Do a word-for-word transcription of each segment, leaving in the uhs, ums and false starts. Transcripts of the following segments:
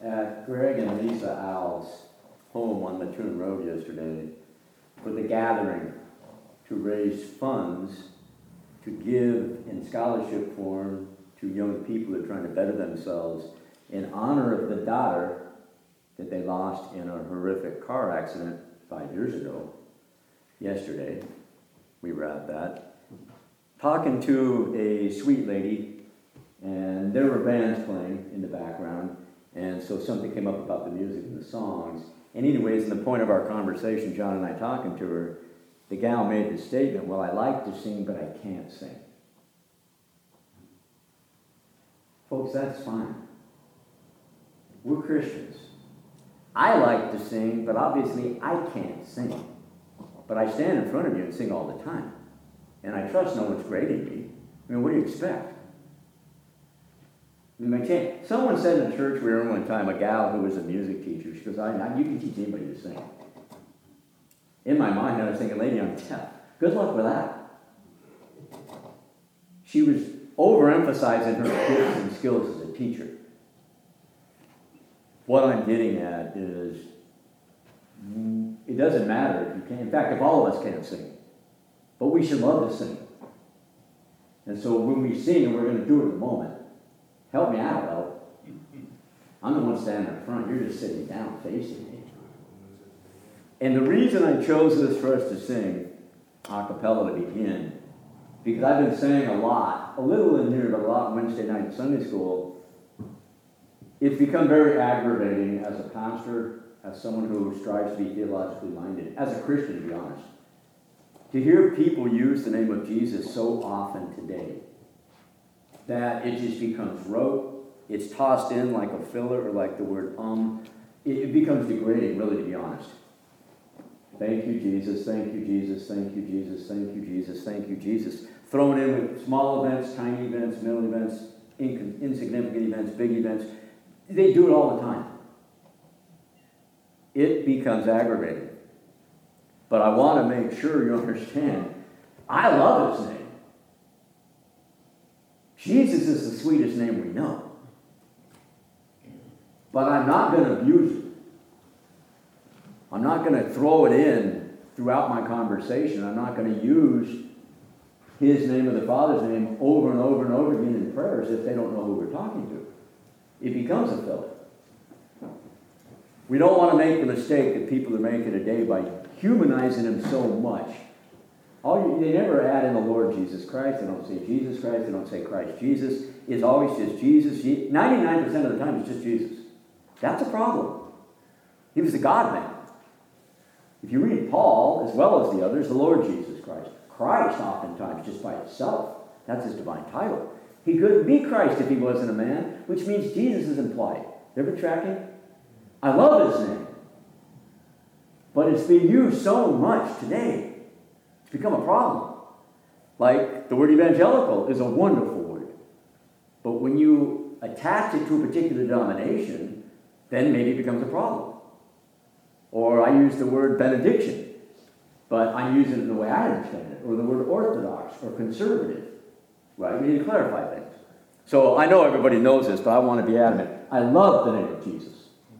at Greg and Lisa Al's home on Mattoon Road yesterday for the gathering to raise funds to give in scholarship form to young people who are trying to better themselves in honor of the daughter that they lost in a horrific car accident five years ago. Yesterday, we were at that. Talking to a sweet lady, and there were bands playing in the background, and so something came up about the music and the songs. And anyways, in the point of our conversation, John and I talking to her, the gal made the statement, well, I like to sing, but I can't sing. Folks, that's fine. We're Christians. I like to sing, but obviously I can't sing. But I stand in front of you and sing all the time. And I trust no one's grading me. I mean, what do you expect? I mean, I can't. Someone said in the church we were in one time, a gal who was a music teacher, she goes, I, I, you can teach anybody to sing. In my mind, I was thinking, lady, I'm deaf. Good luck with that. She was overemphasizing her gifts and skills as a teacher. What I'm getting at is, it doesn't matter if you can't. In fact, if all of us can't sing, but we should love to sing. And so when we sing, and we're going to do it in a moment, help me out, El. I'm the one standing up front. You're just sitting down facing me. And the reason I chose this for us to sing a cappella to begin, because I've been saying a lot, a little in here, but a lot Wednesday night in Sunday school. It's become very aggravating as a pastor, as someone who strives to be theologically minded, as a Christian, to be honest, to hear people use the name of Jesus so often today that it just becomes rote. It's tossed in like a filler or like the word um. It, it becomes degrading, really, to be honest. Thank you, Jesus. Thank you, Jesus. Thank you, Jesus. Thank you, Jesus. Thank you, Jesus. Thrown in with small events, tiny events, middle events, in, insignificant events, big events. They do it all the time. It becomes aggravating. But I want to make sure you understand, I love his name. Jesus is the sweetest name we know. But I'm not going to abuse it. I'm not going to throw it in throughout my conversation. I'm not going to use his name or the Father's name over and over and over again in prayers if they don't know who we're talking to. It becomes a filler. We don't want to make the mistake that people are making today by humanizing him so much. All you, they never add in the Lord Jesus Christ. They don't say Jesus Christ. They don't say Christ Jesus. It's always just Jesus. ninety-nine percent of the time it's just Jesus. That's a problem. He was the God-man. If you read Paul, as well as the others, the Lord Jesus Christ. Christ, oftentimes, just by itself. That's his divine title. He couldn't be Christ if he wasn't a man, which means Jesus is implied. You ever tracking? I love his name. But it's been used so much today. It's become a problem. Like, the word evangelical is a wonderful word. But when you attach it to a particular denomination, then maybe it becomes a problem. Or I use the word benediction, but I'm using it the way I understand it. Or the word orthodox or conservative. Right? We need to clarify things. So I know everybody knows this, but I want to be adamant. I love the name of Jesus.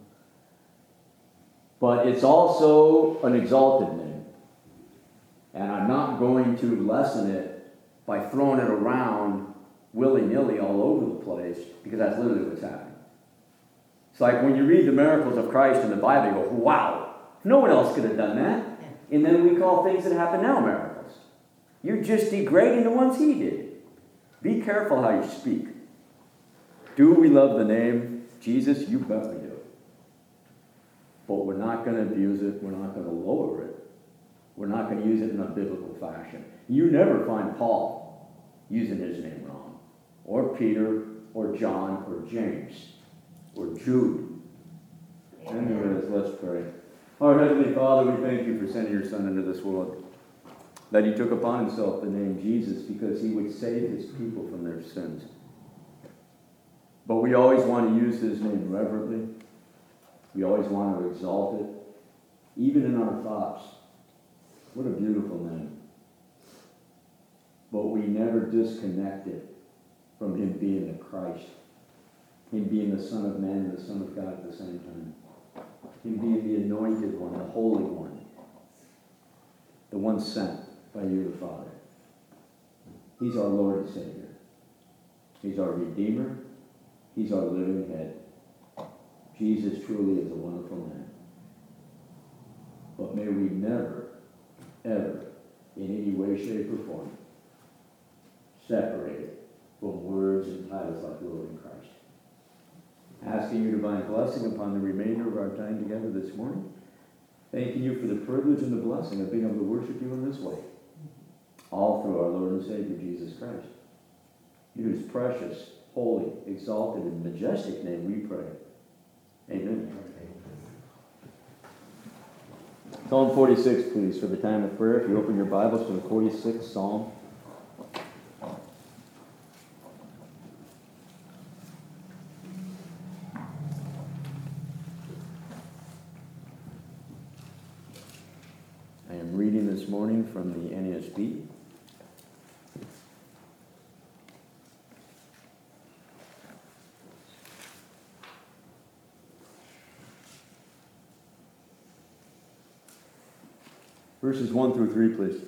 But it's also an exalted name. And I'm not going to lessen it by throwing it around willy-nilly all over the place, because that's literally what's happening. It's like when you read the miracles of Christ in the Bible, you go, wow, no one else could have done that. And then we call things that happen now miracles. You're just degrading the ones he did. Be careful how you speak. Do we love the name Jesus? You bet we do. But we're not going to abuse it. We're not going to lower it. We're not going to use it in a biblical fashion. You never find Paul using his name wrong. Or Peter, or John, or James, or Jude. Anyways, let's pray. Our Heavenly Father, we thank you for sending your Son into this world. That he took upon himself the name Jesus because he would save his people from their sins. But we always want to use his name reverently. We always want to exalt it, even in our thoughts. What a beautiful name. But we never disconnect it from him being the Christ. Him being the Son of Man and the Son of God at the same time. Him being the anointed one, the Holy One. The one sent by you, the Father. He's our Lord and Savior. He's our Redeemer. He's our living head. Jesus truly is a wonderful man. But may we never, ever, in any way, shape, or form, separate it from words and titles like Lord in Christ. Asking your divine blessing upon the remainder of our time together this morning. Thanking you for the privilege and the blessing of being able to worship you in this way. All through our Lord and Savior, Jesus Christ. In whose precious, holy, exalted, and majestic name we pray. Amen. Psalm forty-six, please, for the time of prayer. If you open your Bibles to the forty-sixth Psalm. I am reading this morning from the N A S B. Verses one through three, please.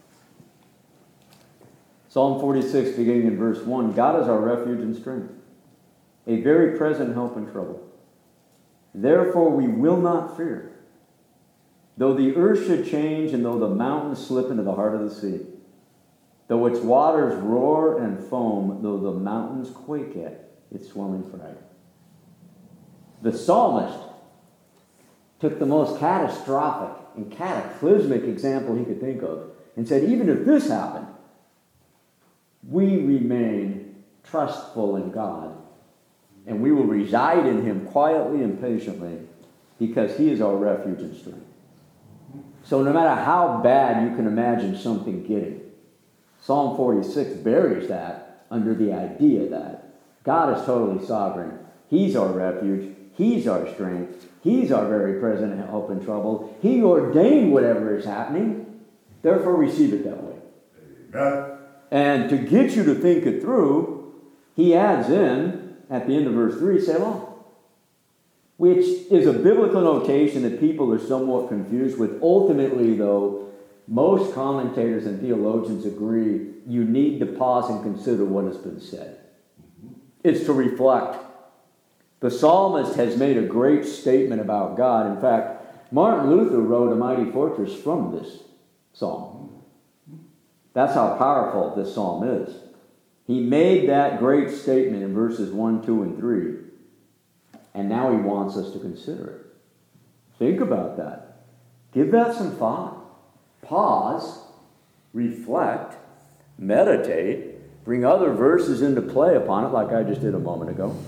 Psalm forty-six, beginning in verse one. God is our refuge and strength, a very present help in trouble. Therefore we will not fear, though the earth should change and though the mountains slip into the heart of the sea, though its waters roar and foam, though the mountains quake at its swelling pride. The psalmist took the most catastrophic and cataclysmic example he could think of and said, even if this happened, we remain trustful in God and we will reside in Him quietly and patiently because He is our refuge and strength. So no matter how bad you can imagine something getting, Psalm forty-six buries that under the idea that God is totally sovereign. He's our refuge. He's our strength. He's our very present help in trouble. He ordained whatever is happening. Therefore, receive it that way. Amen. And to get you to think it through, he adds in, at the end of verse three, Selah, which is a biblical notation that people are somewhat confused with. Ultimately, though, most commentators and theologians agree you need to pause and consider what has been said. It's to reflect. The psalmist has made a great statement about God. In fact, Martin Luther wrote A Mighty Fortress from this psalm. That's how powerful this psalm is. He made that great statement in verses one, two, and three. And now he wants us to consider it. Think about that. Give that some thought. Pause, reflect, meditate, bring other verses into play upon it like I just did a moment ago.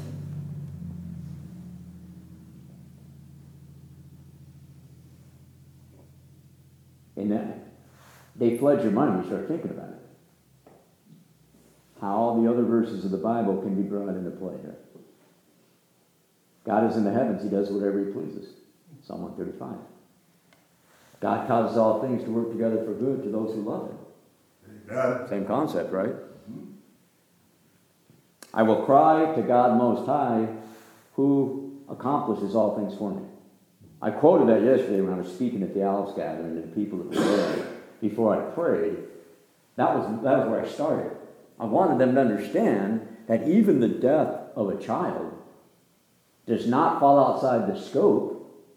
And then they flood your mind when you start thinking about it. How all the other verses of the Bible can be brought into play here. God is in the heavens. He does whatever He pleases. Psalm one thirty-five. God causes all things to work together for good to those who love Him. Amen. Same concept, right? Mm-hmm. I will cry to God Most High, who accomplishes all things for me. I quoted that yesterday when I was speaking at the Alps gathering to the people that were there before I prayed. That was, that was where I started. I wanted them to understand that even the death of a child does not fall outside the scope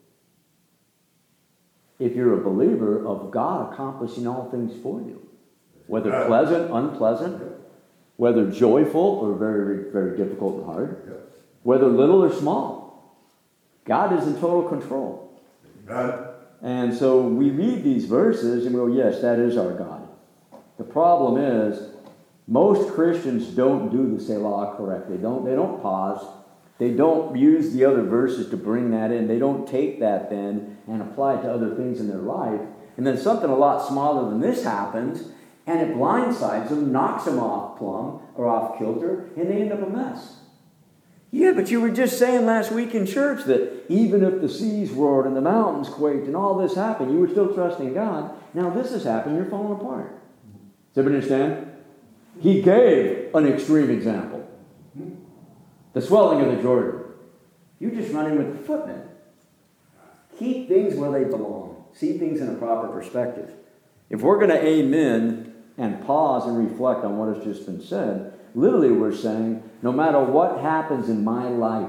if you're a believer of God accomplishing all things for you. Whether pleasant, unpleasant, whether joyful or very, very difficult and hard, whether little or small. God is in total control. Amen. And so we read these verses and we go, yes, that is our God. The problem is, most Christians don't do the Selah correctly. They don't, they don't pause. They don't use the other verses to bring that in. They don't take that then and apply it to other things in their life. And then something a lot smaller than this happens, and it blindsides them, knocks them off plumb or off kilter, and they end up a mess. Yeah, but you were just saying last week in church that even if the seas roared and the mountains quaked and all this happened, you were still trusting God. Now this has happened, you're falling apart. Does everybody understand? He gave an extreme example. The swelling of the Jordan. You're just running with the footmen. Keep things where they belong. See things in a proper perspective. If we're going to amen and pause and reflect on what has just been said, literally we're saying, no matter what happens in my life,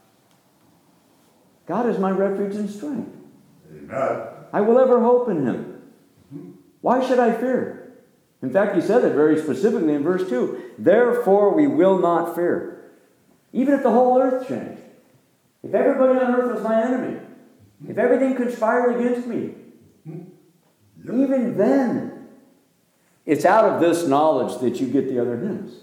God is my refuge and strength. Amen. I will ever hope in him. Why should I fear? In fact, he said it very specifically in verse two. Therefore we will not fear. Even if the whole earth changed. If everybody on earth was my enemy. If everything conspired against me. Yep. Even then. It's out of this knowledge that you get the other hymns.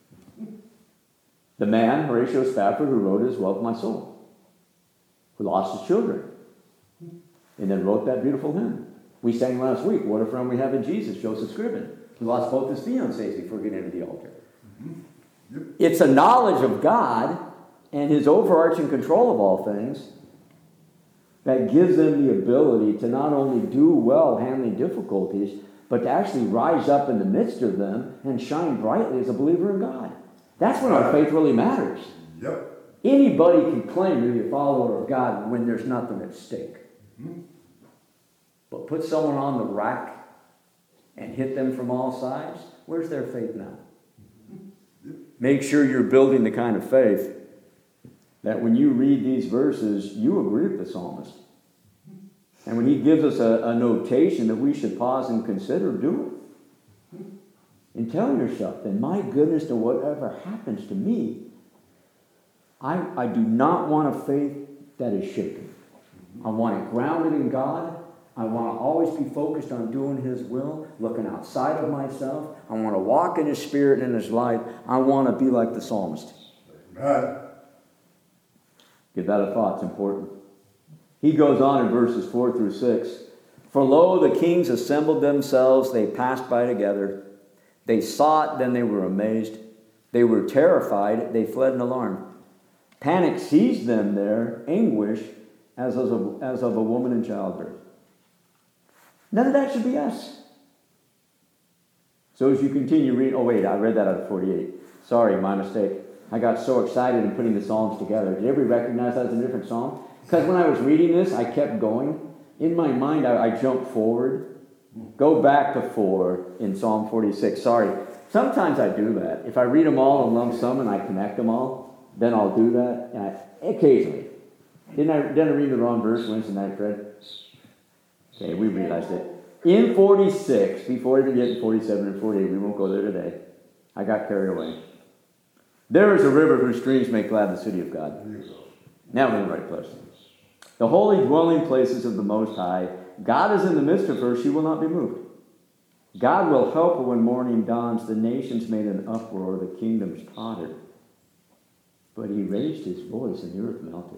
The man, Horatio Spafford, who wrote His Wealth, My Soul. Who lost his children. And then wrote that beautiful hymn. We sang last week, What a Friend We Have in Jesus, Joseph Scriven, who lost both his fiancées before getting into the altar. Mm-hmm. Yep. It's a knowledge of God and his overarching control of all things that gives them the ability to not only do well handling difficulties, but to actually rise up in the midst of them and shine brightly as a believer in God. That's when our faith really matters. Yep. Anybody can claim to be a follower of God when there's nothing at stake. Mm-hmm. But put someone on the rack and hit them from all sides, where's their faith now? Make sure you're building the kind of faith that when you read these verses, you agree with the psalmist. And when he gives us a, a notation that we should pause and consider, do it. And tell yourself, then, my goodness, to whatever happens to me, I, I do not want a faith that is shaken. I want it grounded in God. I want to always be focused on doing his will, looking outside of myself. I want to walk in his spirit and in his light. I want to be like the psalmist. Amen. Give that a thought. It's important. He goes on in verses four through six. For lo, the kings assembled themselves. They passed by together. They saw it, then they were amazed. They were terrified. They fled in alarm. Panic seized them there, anguish, as of, as of a woman in childbirth. None of that should be us. So as you continue reading, oh wait, I read that out of forty-eight. Sorry, my mistake. I got so excited in putting the Psalms together. Did everybody recognize that as a different Psalm? Because when I was reading this, I kept going. In my mind, I, I jumped forward. Go back to four in Psalm forty-six. Sorry. Sometimes I do that. If I read them all in lump sum and I connect them all, then I'll do that. And I, occasionally. Didn't I, didn't I read the wrong verse Wednesday night, Fred? Okay, we realized it. In forty-six, before we get to forty-seven and forty-eight, we won't go there today. I got carried away. There is a river whose streams make glad the city of God. There you go. Now we're in the right place. The holy dwelling places of the Most High. God is in the midst of her. She will not be moved. God will help her when morning dawns. The nations made an uproar. The kingdoms tottered. But he raised his voice and the earth melted.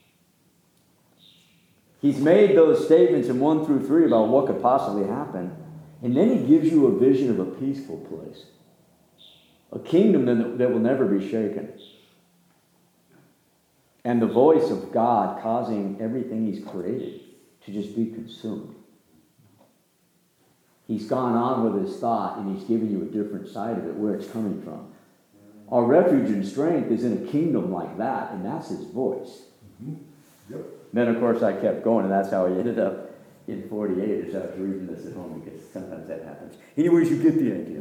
He's made those statements in one through three about what could possibly happen. And then he gives you a vision of a peaceful place. A kingdom that, that will never be shaken. And the voice of God causing everything he's created to just be consumed. He's gone on with his thought and he's given you a different side of it, where it's coming from. Our refuge and strength is in a kingdom like that, and that's his voice. Mm-hmm. Yep. Then, of course, I kept going, and that's how I ended up in forty-eight as I was reading this at home, because sometimes that happens. Anyways, you get the idea.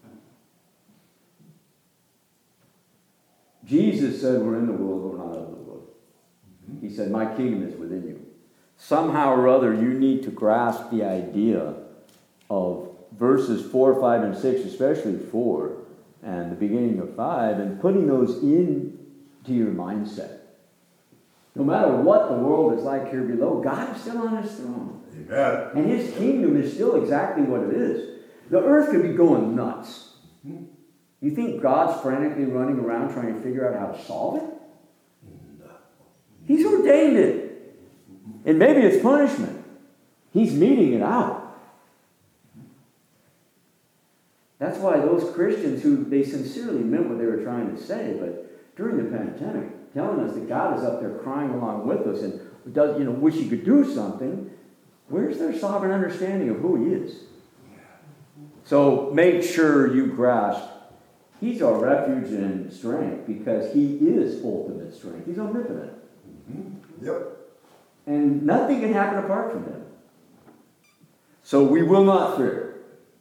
Jesus said, we're in the world, but we're not of the world. Mm-hmm. He said, my kingdom is within you. Somehow or other, you need to grasp the idea of verses four, five, and six, especially four, and the beginning of five, and putting those into your mindset. No matter what the world is like here below, God is still on his throne. Amen. And his kingdom is still exactly what it is. The earth could be going nuts. You think God's frantically running around trying to figure out how to solve it? He's ordained it. And maybe it's punishment. He's meting it out. That's why those Christians who they sincerely meant what they were trying to say, but during the pandemic, telling us that God is up there crying along with us and does, you know, wish he could do something, where's their sovereign understanding of who he is? So make sure you grasp He's our refuge and strength because he is ultimate strength. He's omnipotent. Mm-hmm. Yep. And nothing can happen apart from him. So we will not fear.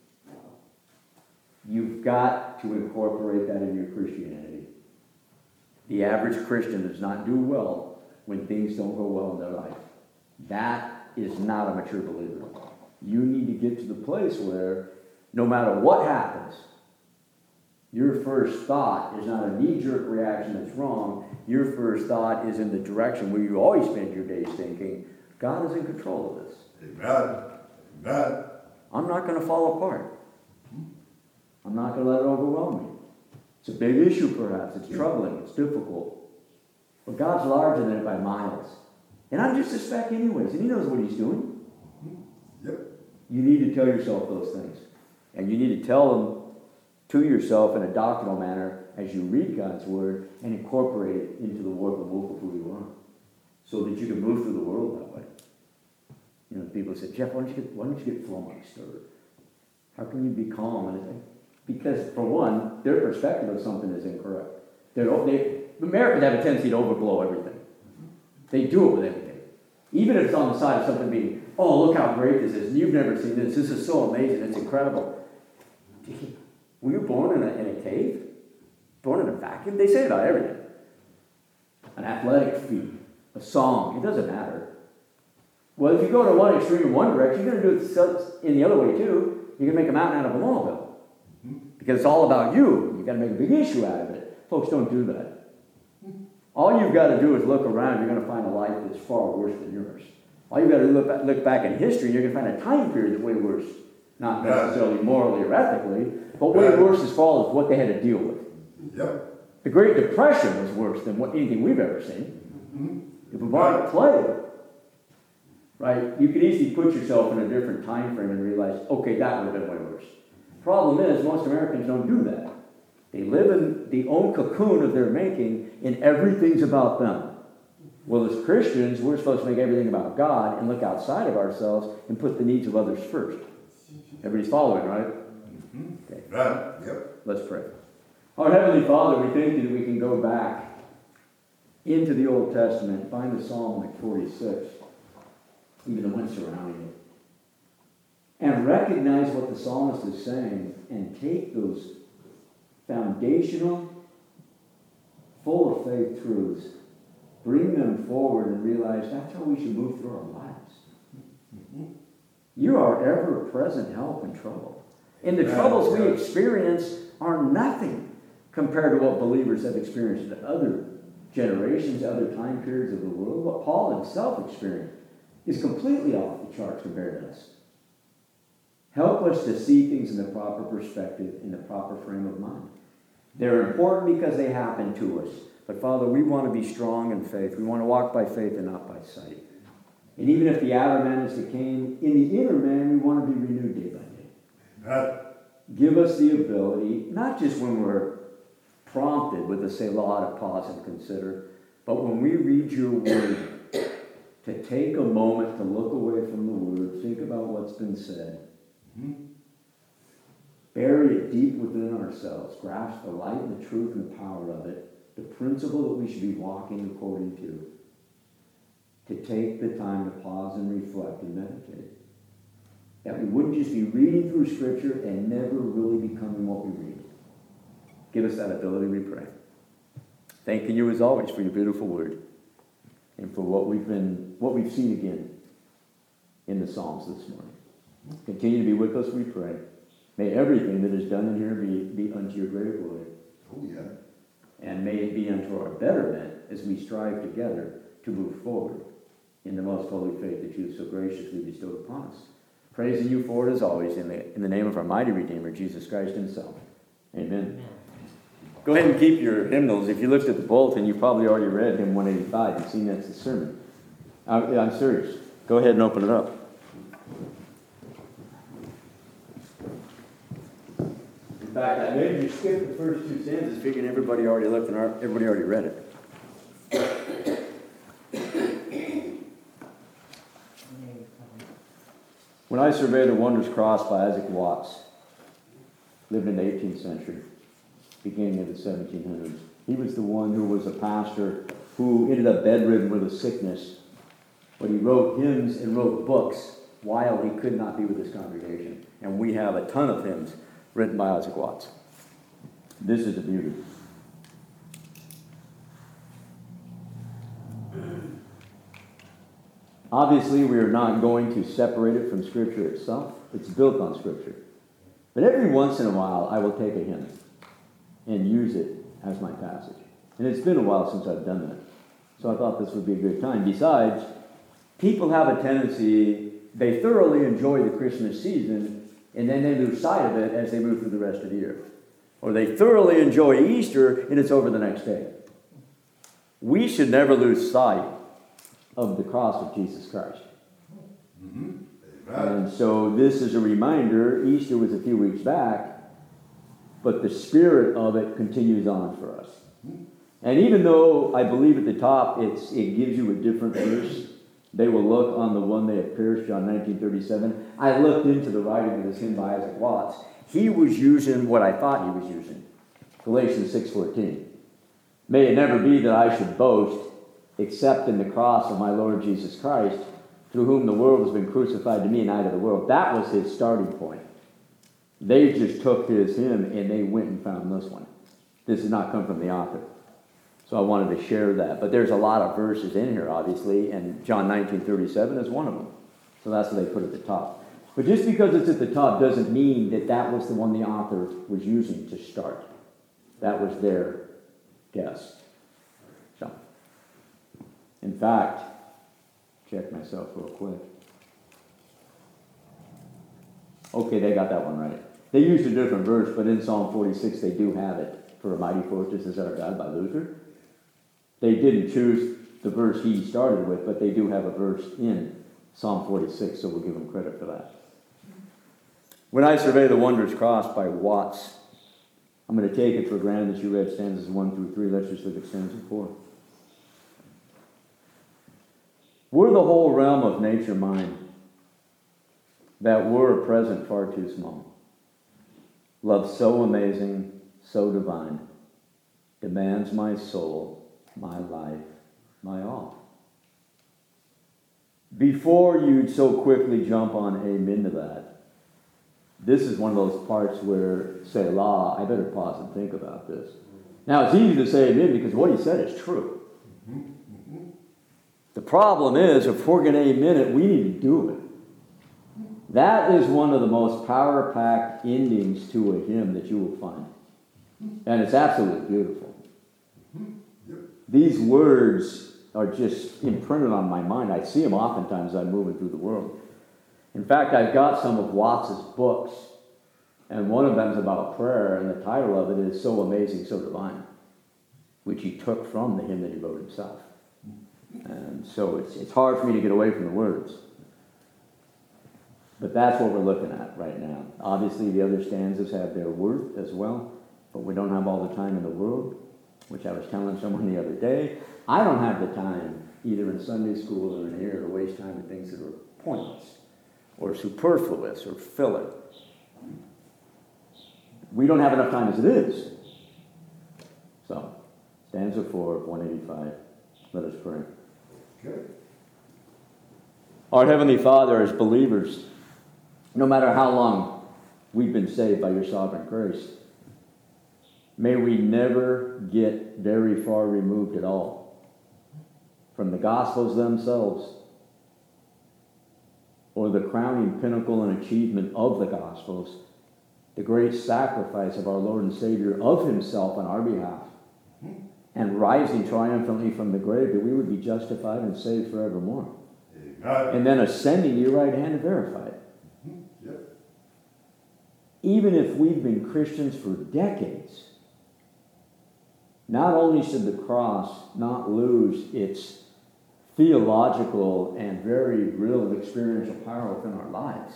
You've got to incorporate that in your Christianity. The average Christian does not do well when things don't go well in their life. That is not a mature believer. You need to get to the place where no matter what happens, your first thought is not a knee-jerk reaction that's wrong. Your first thought is in the direction where you always spend your days thinking, God is in control of this. Amen. Amen. I'm not going to fall apart. I'm not going to let it overwhelm me. It's a big issue perhaps. It's troubling. It's difficult. But God's larger than it by miles. And I'm just a speck anyways. And he knows what he's doing. Yep. You need to tell yourself those things. And you need to tell them to yourself in a doctrinal manner as you read God's word and incorporate it into the work and work of who you are. So that you can move through the world that way. You know, people say, Jeff, why don't you get, why don't you get phlegmatic stirred? How can you be calm? And it's, because, for one, their perspective of something is incorrect. They're, they, Americans have a tendency to overblow everything. They do it with everything. Even if it's on the side of something being, oh, look how great this is. You've never seen this. This is so amazing. It's incredible. Were you born in a, in a cave? Born in a vacuum? They say about everything. An athletic feat. A song. It doesn't matter. Well, if you go to one extreme in one direction, you're going to do it in the other way too. You're going to make a mountain out of a molehill. Because it's all about you. You've got to make a big issue out of it. Folks, don't do that. All you've got to do is look around. You're going to find a life that's far worse than yours. All you've got to do is look back, look back in history, you're going to find a time period that's way worse. Not necessarily morally or ethically, but way worse as far as what they had to deal with. Yep. The Great Depression was worse than what anything we've ever seen. Mm-hmm. The bubonic plague, right? You could easily put yourself in a different time frame and realize, okay, that would have been way worse. Problem is, most Americans don't do that. They live in the own cocoon of their making, and everything's about them. Well, as Christians, we're supposed to make everything about God and look outside of ourselves and put the needs of others first. Everybody's following, right? Mm-hmm. Okay. Right. Yep. Let's pray. Our Heavenly Father, we thank you that we can go back into the Old Testament, find a Psalm like forty-six, even the one surrounding it, and recognize what the psalmist is saying and take those foundational, full of faith truths, bring them forward and realize that's how we should move through our lives. Mm-hmm. You are ever-present help in trouble. And the troubles we experience are nothing compared to what believers have experienced in other generations, other time periods of the world. What Paul himself experienced is completely off the charts compared to us. Help us to see things in the proper perspective, in the proper frame of mind. They're important because they happen to us. But Father, we want to be strong in faith. We want to walk by faith and not by sight. And even if the outer man is decaying, in the inner man we want to be renewed day by day. Right. Give us the ability, not just when we're prompted with a Selah to pause and consider, but when we read your word, to take a moment to look away from the word, think about what's been said, Mm-hmm. bury it deep within ourselves, grasp the light and the truth and the power of it, the principle that we should be walking according to, to take the time to pause and reflect and meditate. That we wouldn't just be reading through Scripture and never really becoming what we read. Give us that ability, we pray. Thanking you as always for your beautiful word and for what we've been, what we've seen again in the Psalms this morning. Continue to be with us, we pray. May everything that is done in here be, be unto your great glory. Oh, yeah. And may it be unto our betterment as we strive together to move forward in the most holy faith that you have so graciously bestowed upon us. Praising you for it as always in the, in the name of our mighty Redeemer, Jesus Christ himself. Amen. Amen. Go ahead and keep your hymnals. If you looked at the bulletin, you probably already read hymn one eighty-five and seen that's the sermon. I'm, I'm serious. Go ahead and open it up. In fact, I made you skip the first two stanzas, figuring everybody already looked and everybody already read it. When I survey the wondrous cross by Isaac Watts, lived in the eighteenth century, beginning of the seventeen hundreds. He was the one who was a pastor who ended up bedridden with a sickness, but he wrote hymns and wrote books while he could not be with his congregation. And we have a ton of hymns written by Isaac Watts. This is the beauty. Obviously, we are not going to separate it from Scripture itself. It's built on Scripture. But every once in a while, I will take a hymn and use it as my passage. And it's been a while since I've done that. So I thought this would be a good time. Besides, people have a tendency, they thoroughly enjoy the Christmas season, and then they lose sight of it as they move through the rest of the year. Or they thoroughly enjoy Easter, and it's over the next day. We should never lose sight of the cross of Jesus Christ. Mm-hmm. And so this is a reminder. Easter was a few weeks back, but the spirit of it continues on for us. And even though I believe at the top it's it gives you a different verse, they will look on the one they have pierced, John nineteen thirty-seven. I looked into the writing of this hymn by Isaac Watts. He was using what I thought he was using, Galatians six fourteen. May it never be that I should boast except in the cross of my Lord Jesus Christ, through whom the world has been crucified to me and I to the world. That was his starting point. They just took his hymn and they went and found this one. This did not come from the author. So I wanted to share that. But there's a lot of verses in here, obviously, and John nineteen thirty-seven is one of them. So that's what they put at the top. But just because it's at the top doesn't mean that that was the one the author was using to start. That was their guess. So, in fact, check myself real quick. Okay, they got that one right. They used a different verse, but in Psalm forty-six they do have it. For a mighty fortress is our God by Luther. They didn't choose the verse he started with, but they do have a verse in Psalm forty-six, so we'll give them credit for that. When I Survey the Wondrous Cross by Watts, I'm going to take it for granted that you read stanzas one through three. Let's just look at stanza four. Were the whole realm of nature mine, that were a present far too small, love so amazing, so divine, demands my soul, my life, my all. Before you'd so quickly jump on amen to that, this is one of those parts where, Selah, I better pause and think about this. Now, it's easy to say amen because what he said is true. The problem is, if we're going to amen it, we need to do it. That is one of the most power-packed endings to a hymn that you will find. And it's absolutely beautiful. These words are just imprinted on my mind. I see them oftentimes as I'm moving through the world. In fact, I've got some of Watts' books, and one of them is about prayer, and the title of it is So Amazing, So Divine, which he took from the hymn that he wrote himself. And so it's, it's hard for me to get away from the words. But that's what we're looking at right now. Obviously, the other stanzas have their worth as well, but we don't have all the time in the world, which I was telling someone the other day. I don't have the time, either in Sunday school or in here, to waste time in things that are pointless or superfluous or filler. We don't have enough time as it is. So, stanza four, one eighty-five. Let us pray. Okay. Our Heavenly Father, as believers, no matter how long we've been saved by your sovereign grace, may we never get very far removed at all from the Gospels themselves or the crowning pinnacle and achievement of the Gospels, the great sacrifice of our Lord and Savior of himself on our behalf, and rising triumphantly from the grave, that we would be justified and saved forevermore. Amen. And then ascending to your right hand to verify it. Yep. Even if we've been Christians for decades, not only should the cross not lose its theological and very real and experiential power within our lives,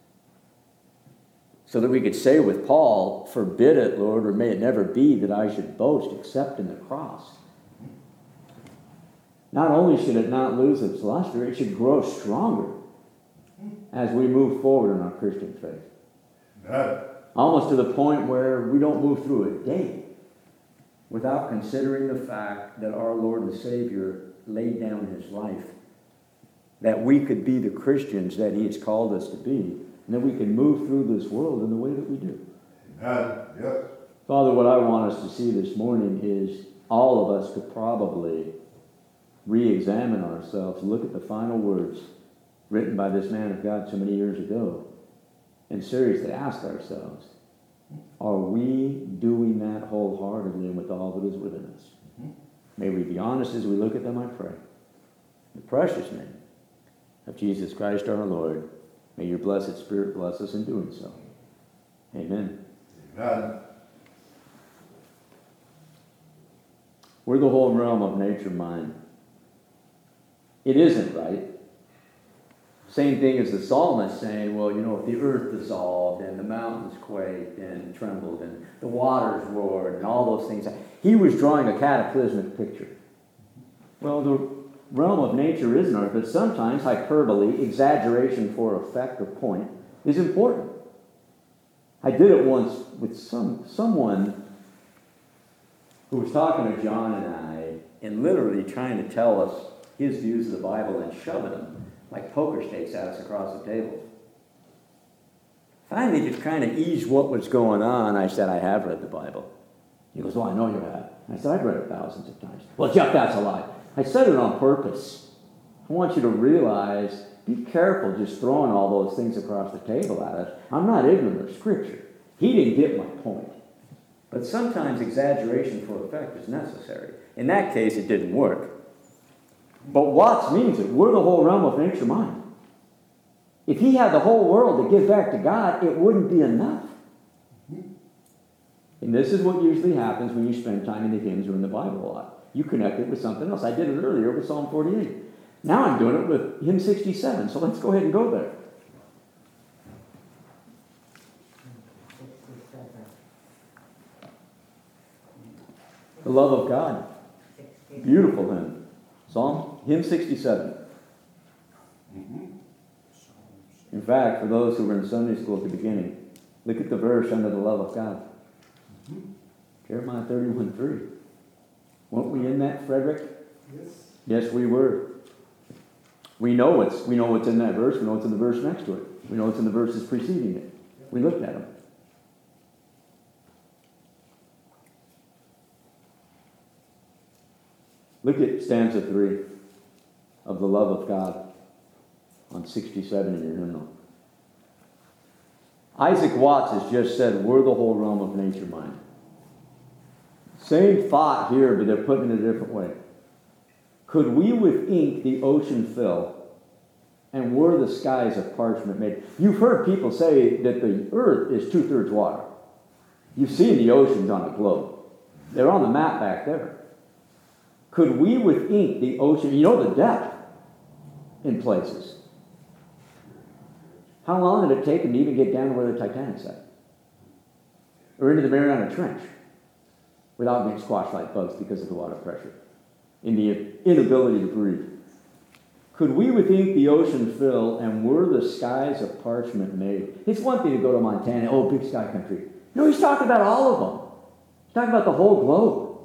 so that we could say with Paul, forbid it, Lord, or may it never be that I should boast except in the cross. Not only should it not lose its luster, it should grow stronger as we move forward in our Christian faith. Amen. Almost to the point where we don't move through a day without considering the fact that our Lord and Savior laid down his life, that we could be the Christians that he has called us to be, and that we can move through this world in the way that we do. Amen. Yes. Father, what I want us to see this morning is all of us could probably re-examine ourselves, look at the final words written by this man of God so many years ago, and seriously ask ourselves, are we doing that wholeheartedly and with all that is within us? Mm-hmm. May we be honest as we look at them, I pray. In the precious name of Jesus Christ our Lord, may your blessed Spirit bless us in doing so. Amen. Amen. We're the whole realm of nature mind. It isn't right. Same thing as the psalmist saying, well, you know, if the earth dissolved and the mountains quaked and trembled and the waters roared and all those things. He was drawing a cataclysmic picture. Well, the realm of nature isn't art, but sometimes hyperbole, exaggeration for effect or point, is important. I did it once with some someone who was talking to John and I and literally trying to tell us his views of the Bible and shoving them like poker stakes at us across the table. Finally, just trying to ease what was going on, I said, I have read the Bible. He goes, well, I know you have. I said, I've read it thousands of times. Well, Jeff, that's a lie. I said it on purpose. I want you to realize, be careful just throwing all those things across the table at us. I'm not ignorant of Scripture. He didn't get my point. But sometimes exaggeration for effect is necessary. In that case, it didn't work. But Watts means it. We're the whole realm of nature mind. If he had the whole world to give back to God, it wouldn't be enough. And this is what usually happens when you spend time in the hymns or in the Bible a lot. You connect it with something else. I did it earlier with Psalm forty-eight. Now I'm doing it with hymn sixty-seven. So let's go ahead and go there. The love of God. Beautiful hymn. Psalm, hymn sixty-seven. In fact, for those who were in Sunday school at the beginning, look at the verse under the love of God. Jeremiah thirty-one three. Weren't we in that, Frederick? Yes. Yes, we were. We know what's we know what's in that verse. We know what's in the verse next to it. We know what's in the verses preceding it. We looked at them. Look at stanza three of the love of God on sixty-seven in your hymnal. Isaac Watts has just said, we're the whole realm of nature mind. Same thought here, but they're putting it a different way. Could we with ink the ocean fill, and were the skies of parchment made? You've heard people say that the earth is two-thirds water. You've seen the oceans on a globe. They're on the map back there. Could we with ink the ocean, you know the depth in places. How long did it take them to even get down to where the Titanic's at? Or into the Mariana Trench without being squashed like bugs because of the water pressure? In the inability to breathe. Could we with ink the ocean fill, and were the skies of parchment made? It's one thing to go to Montana, oh, big sky country. No, he's talking about all of them. He's talking about the whole globe.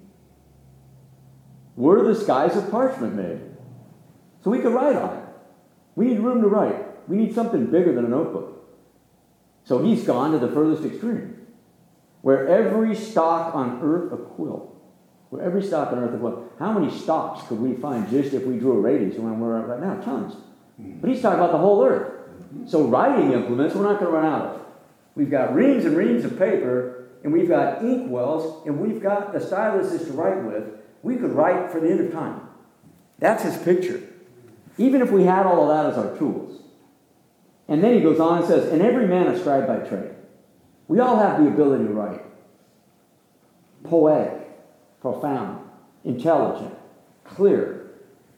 Were the skies of parchment made? So we could write on it. We need room to write. We need something bigger than a notebook. So he's gone to the furthest extreme, where every stalk on earth a quill. Where every stalk on earth a quill. How many stalks could we find just if we drew a radius around where we're at right now? Tons. But he's talking about the whole earth. So writing implements we're not going to run out of. We've got reams and reams of paper, and we've got ink wells, and we've got the styluses to write with. We could write for the end of time. That's his picture. Even if we had all of that as our tools. And then he goes on and says, and every man a scribe by trade. We all have the ability to write. Poetic, profound, intelligent, clear,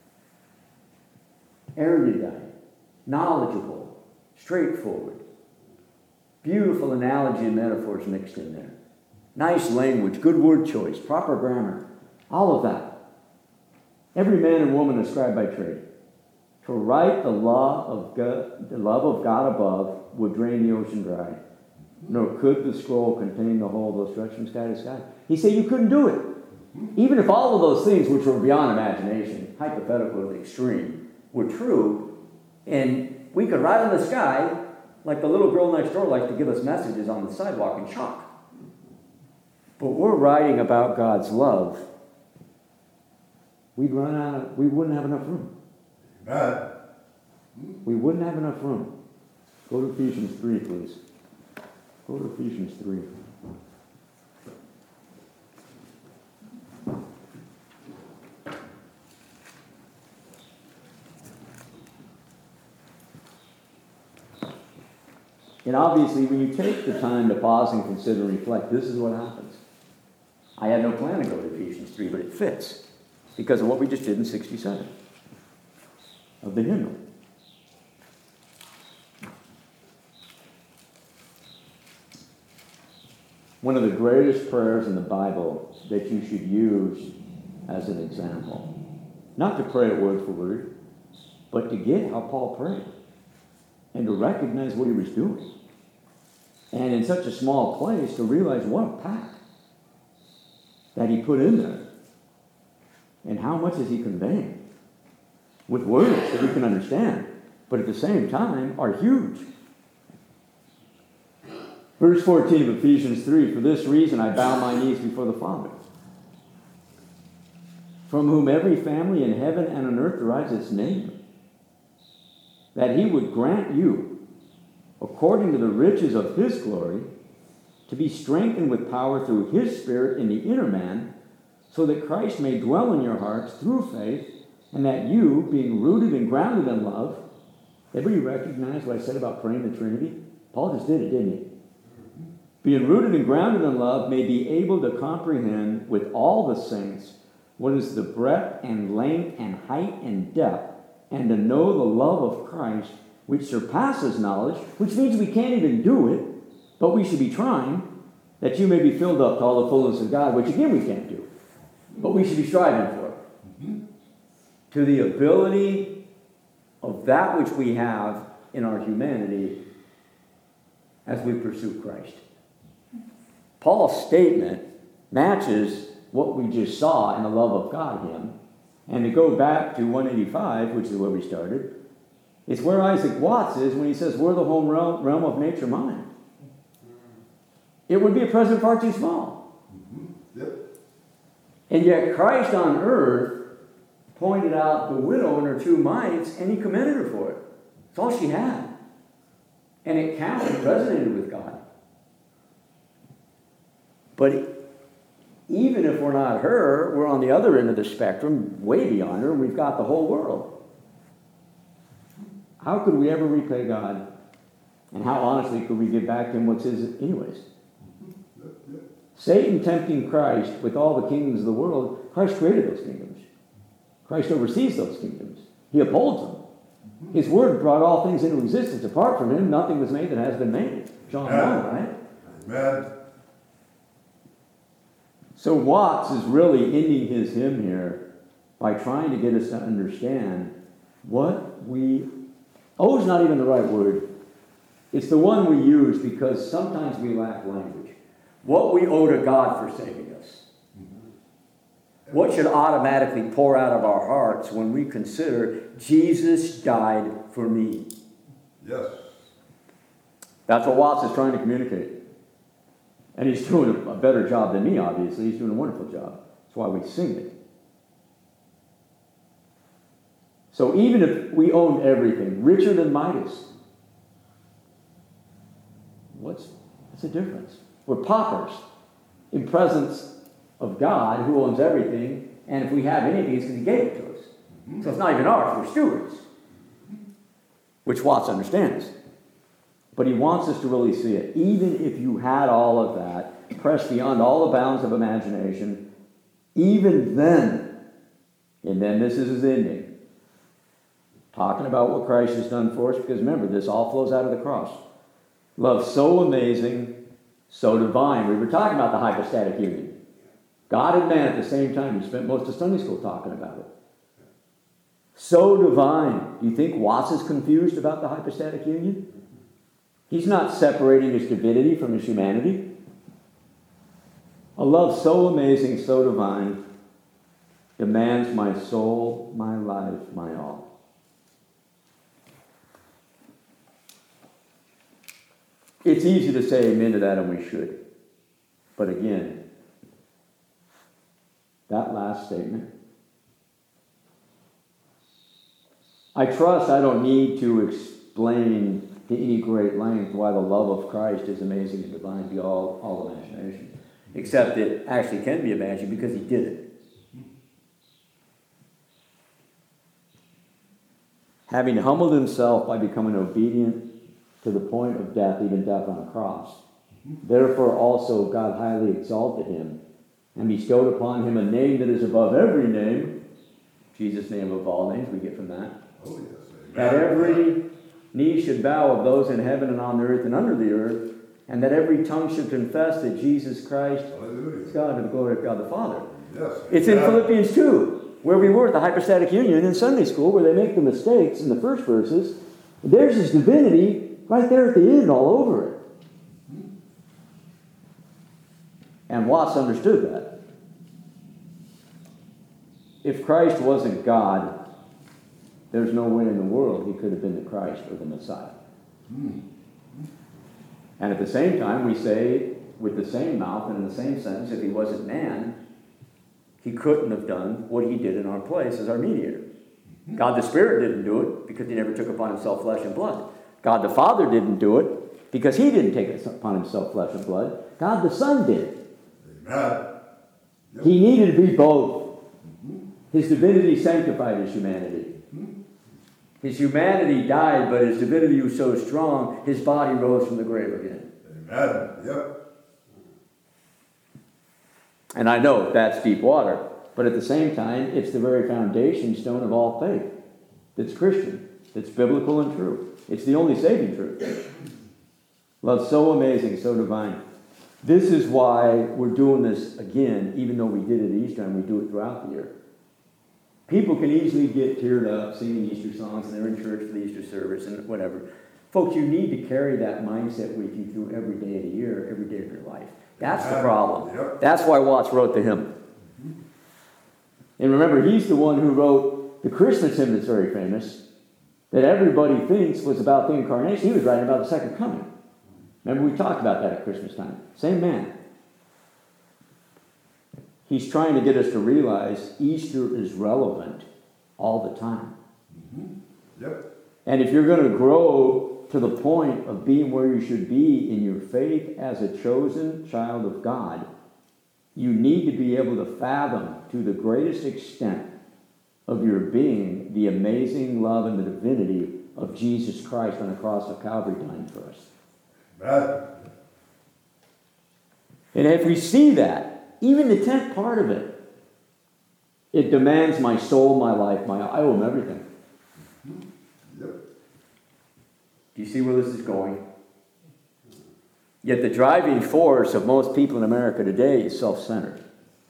erudite, knowledgeable, straightforward. Beautiful analogy and metaphors mixed in there. Nice language, good word choice, proper grammar. All of that. Every man and woman a scribe by trade. To write the law of God, the love of God above would drain the ocean dry. nor could the scroll contain the whole, though stretched from sky to sky. He said you couldn't do it. Even if all of those things, which were beyond imagination, hypothetical to the extreme, were true, and we could ride on the sky like the little girl next door likes to give us messages on the sidewalk in chalk. But we're writing about God's love. We'd run out of, we wouldn't have enough room. Amen. We wouldn't have enough room. Go to Ephesians three, please. Go to Ephesians three. And obviously, when you take the time to pause and consider and reflect, this is what happens. I had no plan to go to Ephesians three, but it fits because of what we just did in sixty-seven of the hymnal. One of the greatest prayers in the Bible that you should use as an example. Not to pray it word for word, but to get how Paul prayed and to recognize what he was doing. And in such a small place to realize what a pack that he put in there. And how much is he conveying with words that we can understand, but at the same time are huge. Verse fourteen of Ephesians three, for this reason I bow my knees before the Father, from whom every family in heaven and on earth derives its name, that he would grant you, according to the riches of his glory, to be strengthened with power through his Spirit in the inner man, so that Christ may dwell in your hearts through faith, and that you, being rooted and grounded in love, everybody recognize what I said about praying the Trinity? Paul just did it, didn't he? Being rooted and grounded in love, may be able to comprehend with all the saints what is the breadth and length and height and depth, and to know the love of Christ, which surpasses knowledge, which means we can't even do it, but we should be trying, that you may be filled up to all the fullness of God, which again we can't do, but we should be striving for. Mm-hmm. To the ability of that which we have in our humanity as we pursue Christ. Paul's statement matches what we just saw in the love of God hymn. And to go back to one eighty-five, which is where we started, it's where Isaac Watts is when he says, we're the home realm, realm of nature mind. It would be a present far too small. Mm-hmm. Yep. And yet Christ on earth pointed out the widow and her two mites, and he commended her for it. It's all she had. And it counted, it resonated with God. But even if we're not her, we're on the other end of the spectrum, way beyond her, and we've got the whole world. How could we ever repay God? And how honestly could we give back to him what's his anyways? Satan tempting Christ with all the kingdoms of the world, Christ created those kingdoms. Christ oversees those kingdoms. He upholds them. His word brought all things into existence. Apart from him, nothing was made that has been made. John one, right? Amen. So Watts is really ending his hymn here by trying to get us to understand what we... Oh is not even the right word. It's the one we use because sometimes we lack language. What we owe to God for saving us. What should automatically pour out of our hearts when we consider Jesus died for me? Yes. That's what Watts is trying to communicate. And he's doing a better job than me, obviously. He's doing a wonderful job. That's why we sing it. So even if we owned everything, richer than Midas, what's, what's the difference? We're paupers in presence of God who owns everything, and if we have anything, it's because he gave it to us. So it's not even ours, we're stewards. Which Watts understands. But he wants us to really see it. Even if you had all of that, pressed beyond all the bounds of imagination, even then, and then this is his ending, talking about what Christ has done for us, because remember, this all flows out of the cross. Love so amazing, so divine. We were talking about the hypostatic union. God and man at the same time. We spent most of Sunday school talking about it. So divine. Do you think Watts is confused about the hypostatic union? He's not separating his divinity from his humanity. A love so amazing, so divine, demands my soul, my life, my all. It's easy to say amen to that, and we should. But again, that last statement, I trust I don't need to explain to any great length why the love of Christ is amazing and divine beyond all, all imagination. Except it actually can be imagined because he did it. Having humbled himself by becoming obedient to the point of death, even death on a cross. Therefore also God highly exalted him and bestowed upon him a name that is above every name. Jesus' name above all names, we get from that. Oh, yes. That every knee should bow of those in heaven and on the earth and under the earth, and that every tongue should confess that Jesus Christ Hallelujah. is God to the glory of God the Father. Yes. It's in Amen. Philippians two, where we were at the hypostatic union in Sunday school, where they make the mistakes in the first verses. There's his divinity right there at the end all over it. And Watts understood that. If Christ wasn't God, there's no way in the world he could have been the Christ or the Messiah. Mm. And at the same time, we say, with the same mouth and in the same sentence, if he wasn't man, he couldn't have done what he did in our place as our mediator. Mm-hmm. God the Spirit didn't do it because he never took upon himself flesh and blood. God the Father didn't do it because he didn't take upon himself flesh and blood. God the Son did. Amen. Yep. He needed to be both. His divinity sanctified his humanity. His humanity died, but his divinity was so strong, his body rose from the grave again. Amen. Yep. And I know that's deep water, but at the same time, it's the very foundation stone of all faith that's Christian, that's biblical and true. It's the only saving truth. Love so amazing, so divine. This is why we're doing this again, even though we did it at Easter and we do it throughout the year. People can easily get teared up singing Easter songs, and they're in church for the Easter service and whatever. Folks, you need to carry that mindset with you through every day of the year, every day of your life. That's the problem. Yep. That's why Watts wrote the hymn. And remember, he's the one who wrote the Christmas hymn that's very famous, that everybody thinks was about the incarnation. He was writing about the second coming. Remember, we talked about that at Christmas time. Same man. He's trying to get us to realize Easter is relevant all the time. Mm-hmm. Yep. And if you're going to grow to the point of being where you should be in your faith as a chosen child of God, you need to be able to fathom to the greatest extent of your being the amazing love and the divinity of Jesus Christ on the cross of Calvary dying for us. Amen. And if we see that, even the tenth part of it, it demands my soul, my life, my I owe him everything. Yep. Do you see where this is going? Yet the driving force of most people in America today is self-centered.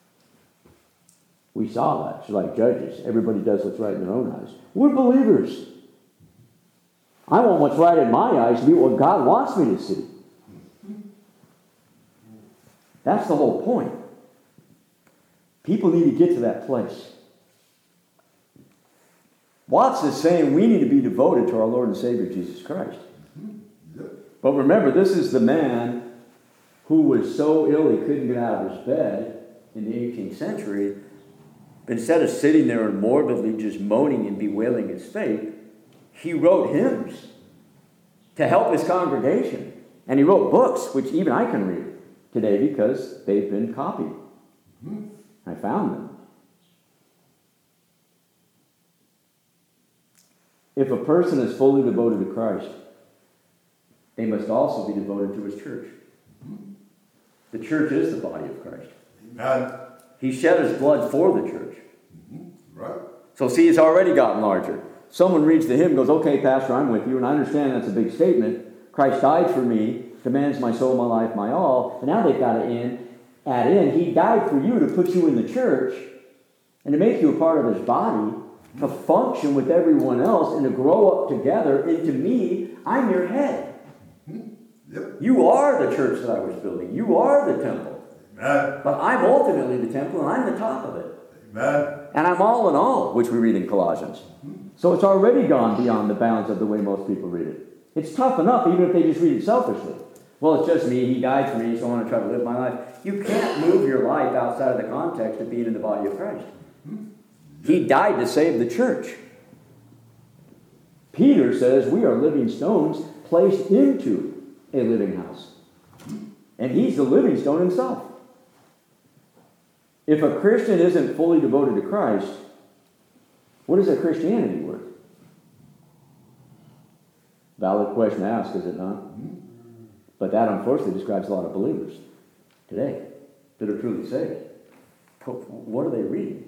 We saw that. It's like judges. Everybody does what's right in their own eyes. We're believers. I want what's right in my eyes to be what God wants me to see. That's the whole point. People need to get to that place. Watts is saying we need to be devoted to our Lord and Savior Jesus Christ. Yep. But remember, this is the man who was so ill he couldn't get out of his bed in the eighteenth century. But instead of sitting there and morbidly just moaning and bewailing his fate, he wrote hymns to help his congregation. And he wrote books, which even I can read today because they've been copied. Mm-hmm. I found them. If a person is fully devoted to Christ, they must also be devoted to his church. The church is the body of Christ. Amen. He shed his blood for the church. Mm-hmm. Right. So see, it's already gotten larger. Someone reads the hymn and goes, okay, Pastor, I'm with you, and I understand that's a big statement. Christ died for me, demands my soul, my life, my all. And now they've got to in, add in, he died for you to put you in the church and to make you a part of his body, to function with everyone else and to grow up together into me. I'm your head. Yep. You are the church that I was building. You are the temple. Amen. But I'm ultimately the temple, and I'm the top of it. Amen. And I'm all in all, which we read in Colossians. So it's already gone beyond the bounds of the way most people read it. It's tough enough, even if they just read it selfishly. Well, it's just me. He died for me, so I want to try to live my life. You can't move your life outside of the context of being in the body of Christ. He died to save the church. Peter says we are living stones placed into a living house. And he's the living stone himself. If a Christian isn't fully devoted to Christ, what is their Christianity worth? Valid question to ask, is it not? But that unfortunately describes a lot of believers today that are truly saved. What are they reading?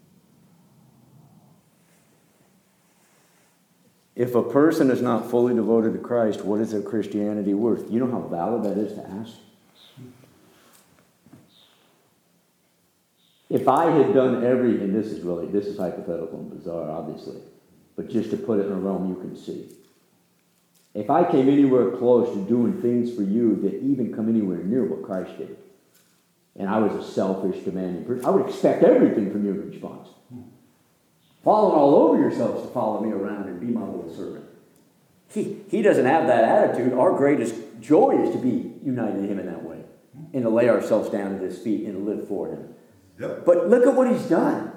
If a person is not fully devoted to Christ, what is their Christianity worth? You know how valid that is to ask? If I had done every, and this is really, this is hypothetical and bizarre, obviously, but just to put it in a realm you can see. If I came anywhere close to doing things for you that even come anywhere near what Christ did, and I was a selfish, demanding person, I would expect everything from you in response. Falling all over yourselves to follow me around and be my little servant. He, he doesn't have that attitude. Our greatest joy is to be united to him in that way, and to lay ourselves down at his feet and to live for him. Yep. But look at what he's done.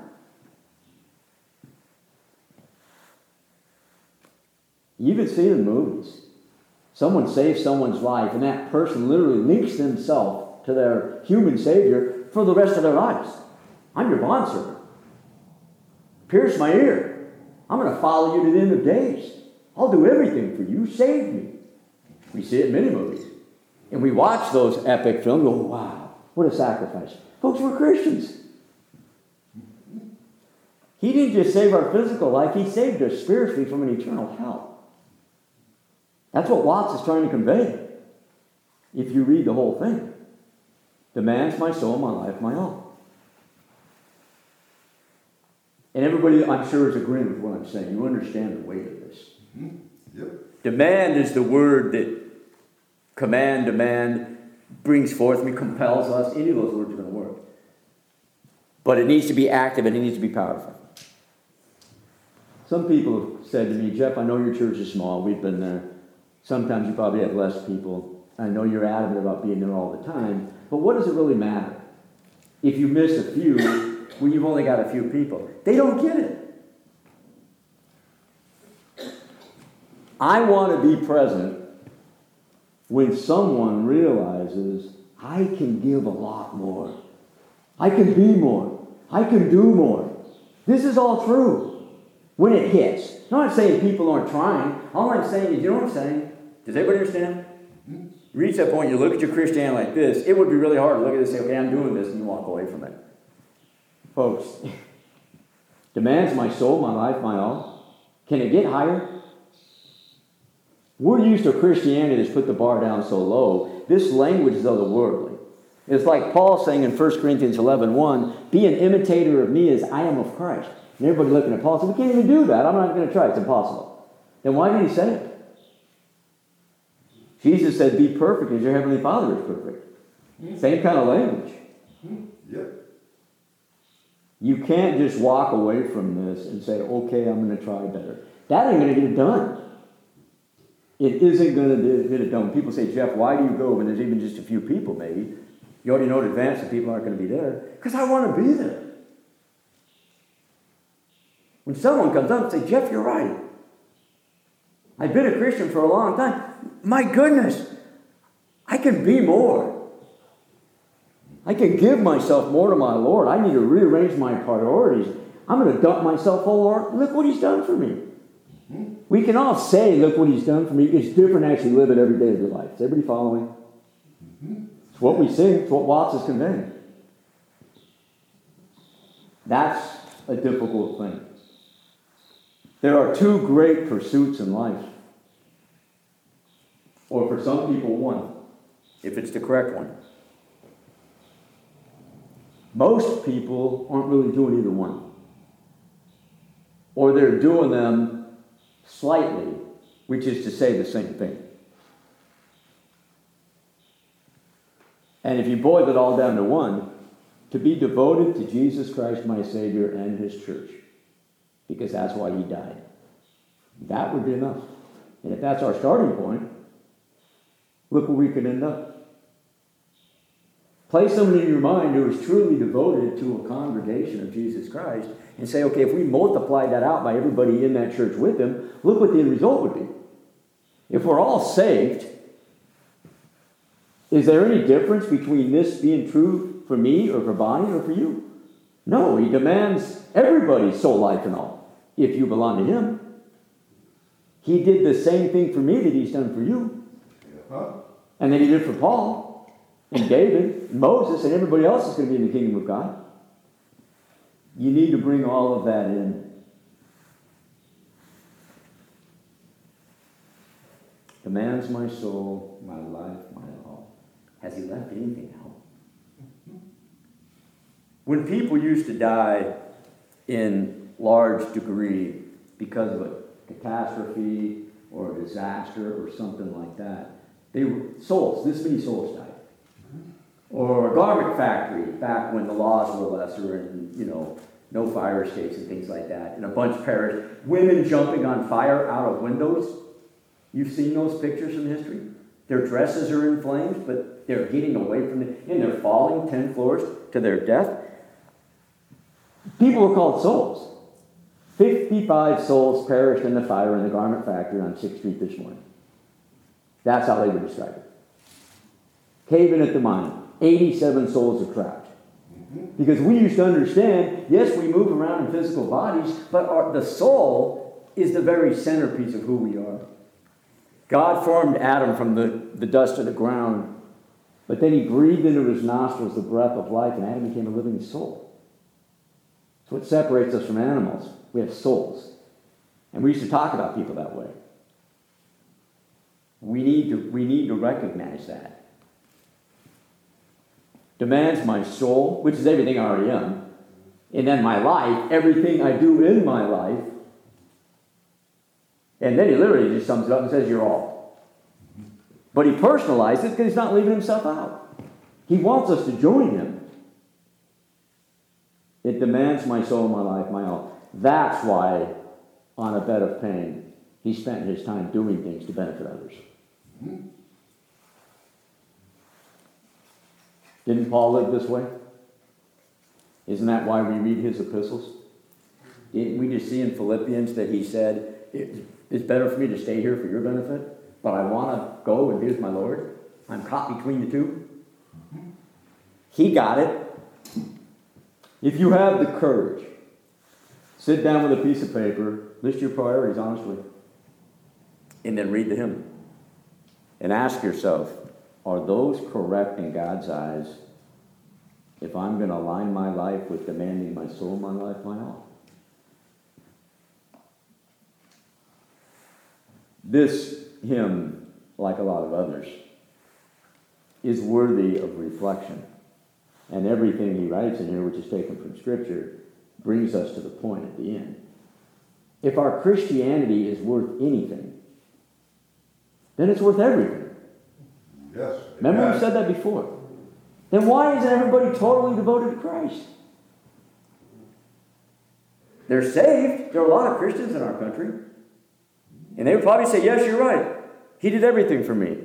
You even see it in movies. Someone saves someone's life, and that person literally links themselves to their human savior for the rest of their lives. I'm your bondservant. Pierce my ear. I'm going to follow you to the end of days. I'll do everything for you. Save me. We see it in many movies. And we watch those epic films and go, wow, what a sacrifice. Folks, we're Christians. He didn't just save our physical life. He saved us spiritually from an eternal hell. That's what Watts is trying to convey. If you read the whole thing. Demands my soul, my life, my all. And everybody, I'm sure, is agreeing with what I'm saying. You understand the weight of this. Mm-hmm. Yep. Demand is the word that command, demand, brings forth, I mean, compels us. Any of those words are going to work. But it needs to be active and it needs to be powerful. Some people have said to me, Jeff, I know your church is small. We've been there. Sometimes you probably have less people. I know you're adamant about being there all the time. But what does it really matter? If you miss a few, when you've only got a few people. They don't get it. I want to be present when someone realizes I can give a lot more. I can be more. I can do more. This is all true. When it hits. I'm not saying people aren't trying. All I'm saying is, you know what I'm saying? Does everybody understand? You reach that point, you look at your Christianity like this, it would be really hard to look at this and say, okay, I'm doing this, and you walk away from it. Folks, demands my soul, my life, my all. Can it get higher? We're used to Christianity that's put the bar down so low. This language is otherworldly. It's like Paul saying in First Corinthians eleven one, be an imitator of me as I am of Christ. And everybody looking at Paul said, we can't even do that. I'm not going to try. It's impossible. Then why did he say it? Jesus said, be perfect as your heavenly Father is perfect. Same kind of language. Yep. You can't just walk away from this and say, okay, I'm going to try better. That ain't going to get it done. It isn't going to get it done. People say, Jeff, why do you go when there's even just a few people maybe? You already know in advance that people aren't going to be there. Because I want to be there. When someone comes up and says, Jeff, you're right. I've been a Christian for a long time. My goodness, I can be more. I can give myself more to my Lord. I need to rearrange my priorities. I'm going to dump myself all over. Look what he's done for me. We can all say, look what he's done for me. It's different to actually live it every day of your life. Is everybody following? It's what we sing. It's what Watts is conveying. That's a difficult thing. There are two great pursuits in life. Or for some people, one. If it's the correct one. Most people aren't really doing either one. Or they're doing them slightly, which is to say the same thing. And if you boil it all down to one, to be devoted to Jesus Christ, my Savior, and his church, because that's why he died. That would be enough. And if that's our starting point, look where we could end up. Place someone in your mind who is truly devoted to a congregation of Jesus Christ and say, okay, if we multiply that out by everybody in that church with him, look what the end result would be. If we're all saved, is there any difference between this being true for me or for Bonnie or for you? No, he demands everybody's soul, life, and all, if you belong to him. He did the same thing for me that he's done for you. Huh? And then he did for Paul. And David, and Moses, and everybody else is going to be in the kingdom of God. You need to bring all of that in. Demands my soul, my life, my all. Has he left anything out? When people used to die in large degree because of a catastrophe or a disaster or something like that, they were souls. This many souls died. Or a garment factory back when the laws were lesser and, you know, no fire escapes and things like that. And a bunch perished. Women jumping on fire out of windows. You've seen those pictures in history. Their dresses are in flames, but they're getting away from it. And they're falling ten floors to their death. People were called souls. fifty-five souls perished in the fire in the garment factory on sixth street this morning. That's how they would describe it. Cave-in at the mine. eighty-seven souls are trapped. Because we used to understand, yes, we move around in physical bodies, but our, the soul is the very centerpiece of who we are. God formed Adam from the, the dust of the ground, but then he breathed into his nostrils the breath of life, and Adam became a living soul. That's what separates us from animals. We have souls. And we used to talk about people that way. We need to, we need to recognize that. Demands my soul, which is everything I already am, and then my life, everything I do in my life. And then he literally just sums it up and says, you're all. But he personalized it because he's not leaving himself out. He wants us to join him. It demands my soul, my life, my all. That's why, on a bed of pain, he spent his time doing things to benefit others. Didn't Paul live this way? Isn't that why we read his epistles? Didn't we just see in Philippians that he said, it's better for me to stay here for your benefit, but I want to go and be with my Lord? I'm caught between the two. He got it. If you have the courage, sit down with a piece of paper, list your priorities honestly, and then read the hymn. And ask yourself, are those correct in God's eyes if I'm going to align my life with demanding my soul, my life, my all? This hymn, like a lot of others, is worthy of reflection. And everything he writes in here, which is taken from Scripture, brings us to the point at the end. If our Christianity is worth anything, then it's worth everything. Yes. Remember Amen. we said that before. Then why isn't everybody totally devoted to Christ? They're saved. There are a lot of Christians in our country. And they would probably say, yes, you're right. He did everything for me.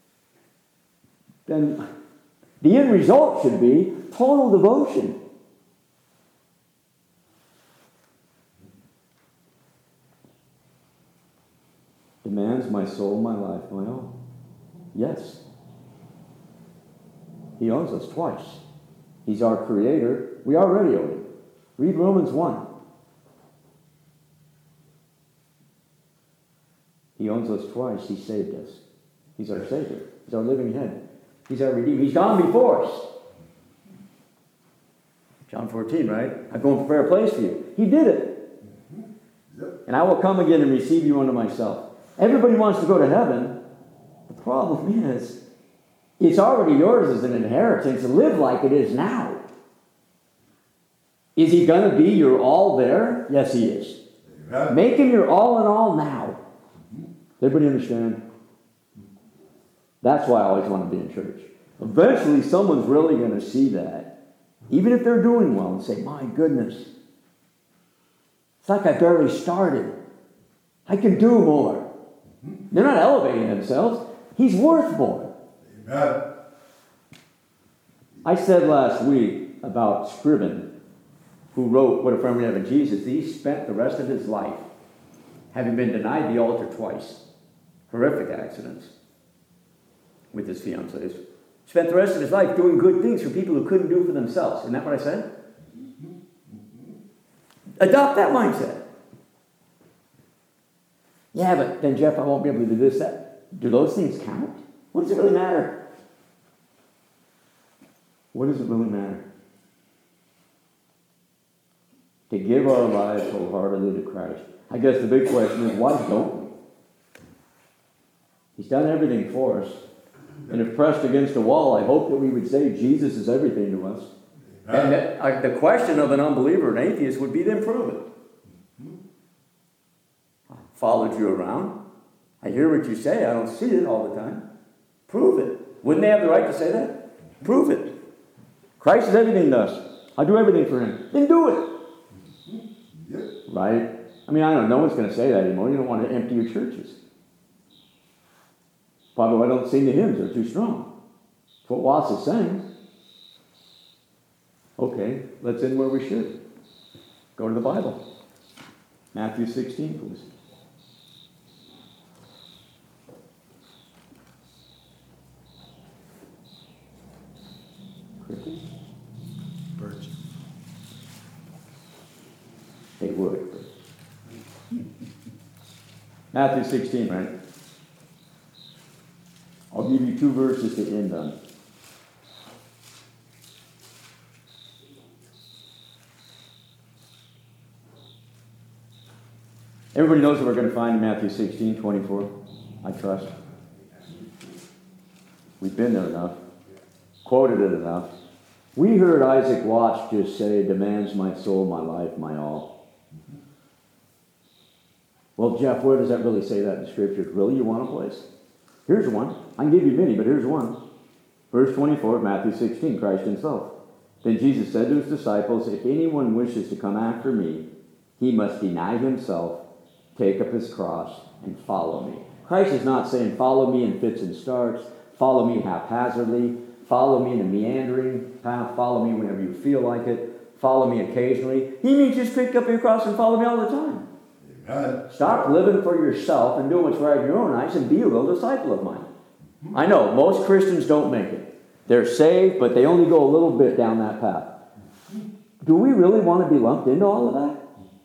Then the end result should be total devotion. Demands my soul, my life, my all. Yes. He owns us twice. He's our creator. We already owe him. Read Romans one. He owns us twice. He saved us. He's our Savior. He's our living head. He's our Redeemer. He's gone before us. John fourteen, right? I go and prepare a place for you. He did it. Yep. And I will come again and receive you unto myself. Everybody wants to go to heaven. The problem is, it's already yours as an inheritance. Live like it is now. Is he going to be your all there? Yes, he is. Amen. Make him your all in all now. Everybody understand? That's why I always want to be in church. Eventually, someone's really going to see that, even if they're doing well, and say, my goodness, it's like I barely started. I can do more. They're not elevating themselves. He's worth more. Amen. I said last week about Scriven, who wrote What a Friend We Have in Jesus. He spent the rest of his life having been denied the altar twice. Horrific accidents with his fiancées. Spent the rest of his life doing good things for people who couldn't do for themselves. Isn't that what I said? Adopt that mindset. Yeah, but then, Jeff, I won't be able to do this, that. Do those things count? What does it really matter? What does it really matter? To give our lives wholeheartedly to Christ. I guess the big question is, why don't we? He's done everything for us. And if pressed against a wall, I hope that we would say Jesus is everything to us. And that, uh, the question of an unbeliever, an atheist, would be then prove it. I followed you around. I hear what you say. I don't see it all the time. Prove it. Wouldn't they have the right to say that? Prove it. Christ is everything to us. I do everything for him. Then do it. Yep. Right? I mean, I don't know. No one's going to say that anymore. You don't want to empty your churches. Probably I don't sing the hymns. They're too strong. That's what Watts is saying. Okay, let's end where we should. Go to the Bible. Matthew sixteen, please. Crickets? Birds. They would. But... Matthew sixteen, right? I'll give you two verses to end on. Everybody knows what we're going to find in Matthew sixteen, twenty-four, I trust. We've been there enough. Quoted it enough. We heard Isaac Watts just say, demands my soul, my life, my all. Well, Jeff, where does that really say that in the Scriptures? Really, you want a place? Here's one. I can give you many, but here's one. Verse twenty-four of Matthew sixteen, Christ himself. Then Jesus said to his disciples, if anyone wishes to come after me, he must deny himself, take up his cross, and follow me. Christ is not saying, follow me in fits and starts, follow me haphazardly, follow me in a meandering path, follow me whenever you feel like it, follow me occasionally. He means just pick up your cross and follow me all the time. Amen. Stop living for yourself and doing what's right in your own eyes and be a real disciple of mine. I know, most Christians don't make it. They're saved, but they only go a little bit down that path. Do we really want to be lumped into all of that?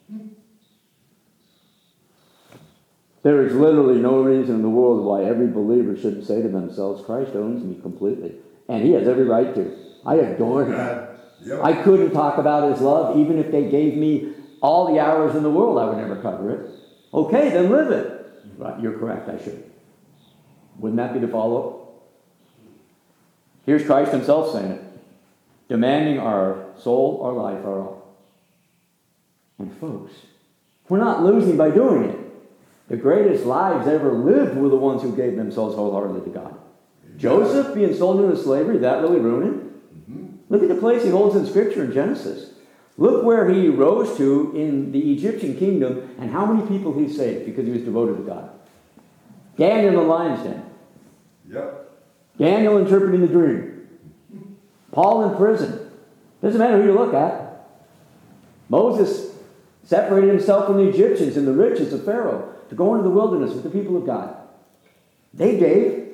There is literally no reason in the world why every believer shouldn't say to themselves, Christ owns me completely. And he has every right to. I adore him. Yep. I couldn't talk about his love, even if they gave me all the hours in the world, I would never cover it. Okay, then live it. Right, you're correct, I should. Wouldn't that be the follow-up? Here's Christ himself saying it. Demanding our soul, our life, our all. And folks, we're not losing by doing it. The greatest lives ever lived were the ones who gave themselves wholeheartedly to God. Joseph being sold into slavery, that really ruined him? Mm-hmm. Look at the place he holds in Scripture in Genesis. Look where he rose to in the Egyptian kingdom and how many people he saved because he was devoted to God. Daniel in the lion's den. Yep. Daniel interpreting the dream. Paul in prison. Doesn't matter who you look at. Moses separated himself from the Egyptians and the riches of Pharaoh to go into the wilderness with the people of God. They gave.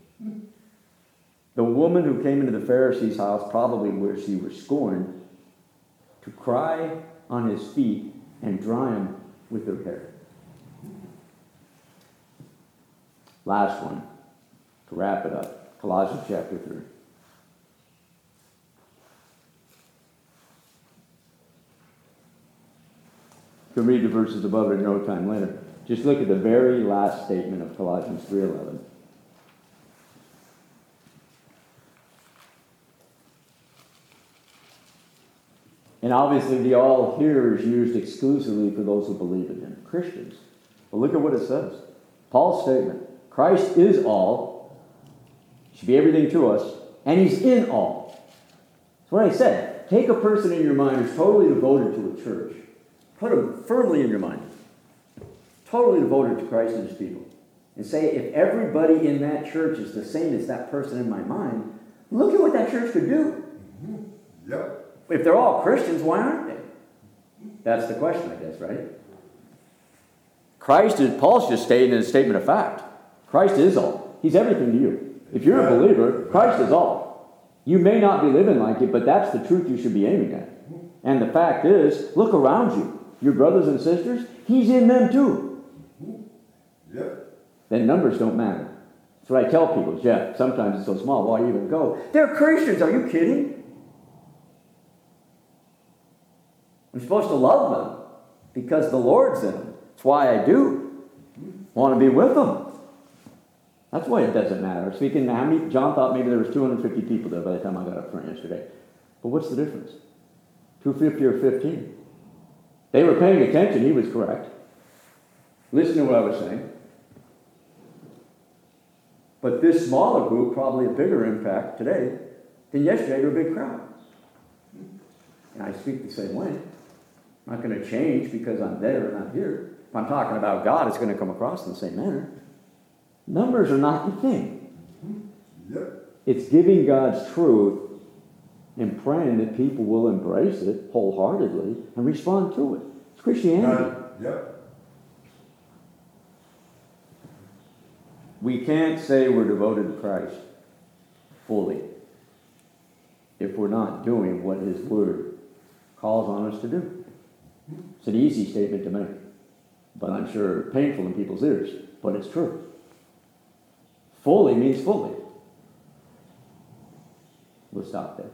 The woman who came into the Pharisee's house, probably where she was scorned, to cry on his feet and dry him with her hair. Last one, to wrap it up, Colossians chapter three. You can read the verses above it in no time later. Just look at the very last statement of Colossians three eleven. And obviously the all here is used exclusively for those who believe in him, Christians. But look at what it says. Paul's statement, Christ is all, should be everything to us, And he's in all. That's what I said. Take a person in your mind who's totally devoted to a church. Put him firmly in your mind. Totally devoted to Christ and his people. And say, if everybody in that church is the same as that person in my mind, look at what that church could do. Mm-hmm. Yep. If they're all Christians, why aren't they? That's the question, I guess, right? Christ is, Paul's just stating in a statement of fact. Christ is all. He's everything to you. If you're a believer, Christ is all. You may not be living like it, but that's the truth you should be aiming at. And the fact is, look around you. Your brothers and sisters, he's in them too. Yep. Then numbers don't matter. That's what I tell people. Jeff, sometimes it's so small, why even go? They're Christians, are you kidding? I'm supposed to love them because the Lord's in them. That's why I do. Want to be with them. That's why it doesn't matter. Speaking, how many, John thought maybe there was two hundred fifty people there by the time I got up front yesterday. But what's the difference? two hundred fifty or fifteen? They were paying attention. He was correct. Listen to what I was saying. But this smaller group, probably a bigger impact today than yesterday to a big crowd. And I speak the same way. I'm not going to change because I'm there and not here. If I'm talking about God, it's going to come across in the same manner. Numbers are not the thing. Yep. It's giving God's truth and praying that people will embrace it wholeheartedly and respond to it. It's Christianity. Uh, yep. We can't say we're devoted to Christ fully if we're not doing what his word calls on us to do. It's an easy statement to make, but I'm sure painful in people's ears, but it's true. Fully means fully. We'll stop there.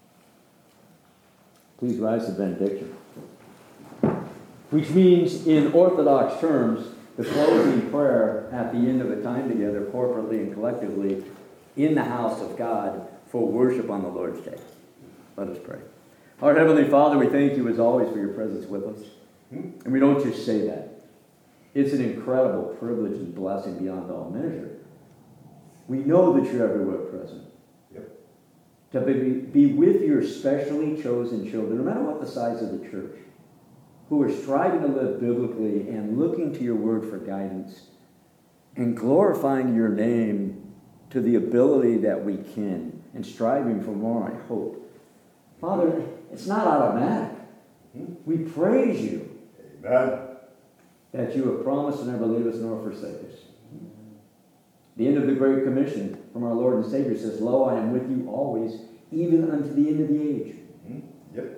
Please rise to benediction. Which means, in Orthodox terms, the closing prayer at the end of a time together, corporately and collectively, in the house of God for worship on the Lord's Day. Let us pray. Our Heavenly Father, we thank you as always for your presence with us. And we don't just say that. It's an incredible privilege and blessing beyond all measure. We know that you're everywhere present. Yep. To be, be with your specially chosen children, no matter what the size of the church, who are striving to live biblically and looking to your word for guidance and glorifying your name to the ability that we can and striving for more, I hope. Father, it's not automatic. We praise you. Amen. That you have promised to never leave us nor forsake us. The end of the Great Commission from our Lord and Savior says, lo, I am with you always, even unto the end of the age. Mm-hmm. Yep.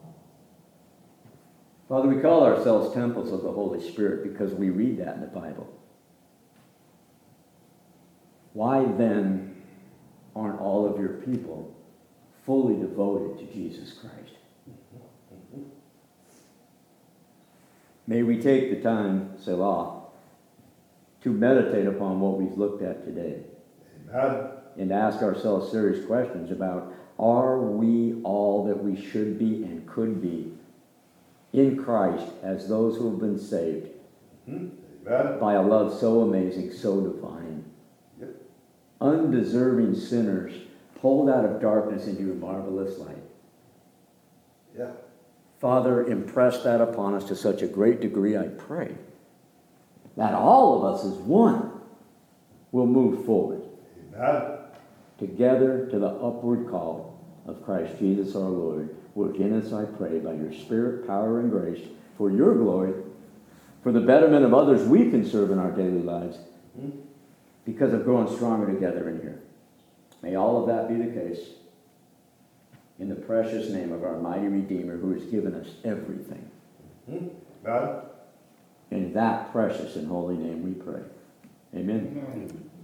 Father, we call ourselves temples of the Holy Spirit because we read that in the Bible. Why then aren't all of your people fully devoted to Jesus Christ? May we take the time, Selah, to meditate upon what we've looked at today. Amen. And ask ourselves serious questions about, are we all that we should be and could be in Christ as those who have been saved Mm-hmm. Amen. by a love so amazing, so divine? Yep. Undeserving sinners pulled out of darkness into your marvelous light. Yeah. Father, impress that upon us to such a great degree, I pray, that all of us as one will move forward Amen. together to the upward call of Christ Jesus our Lord. Work in us, I pray, by your Spirit, power, and grace, for your glory, for the betterment of others we can serve in our daily lives, Mm-hmm. because of growing stronger together in here. May all of that be the case. In the precious name of our mighty Redeemer, who has given us everything. Mm-hmm. Amen. In that precious and holy name we pray. Amen. Amen.